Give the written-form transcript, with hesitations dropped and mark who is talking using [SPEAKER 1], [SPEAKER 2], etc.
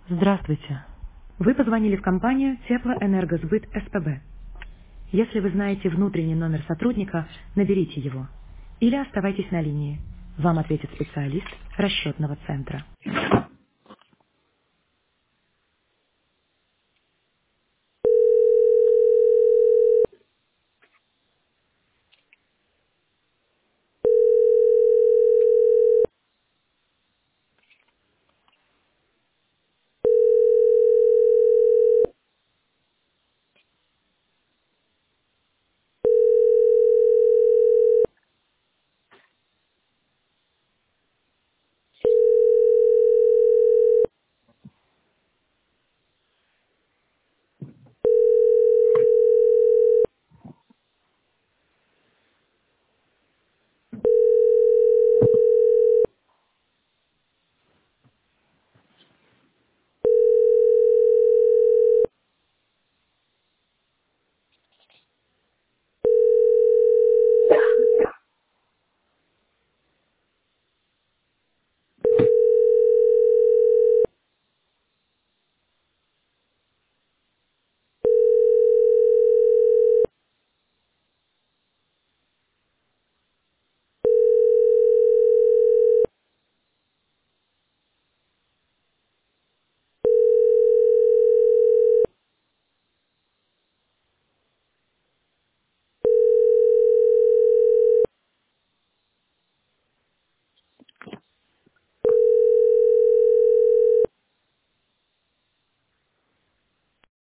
[SPEAKER 1] Здравствуйте. Вы позвонили в компанию Теплоэнергосбыт СПБ. Если вы знаете внутренний номер сотрудника, наберите его. Или оставайтесь на линии. Вам ответит специалист расчетного центра.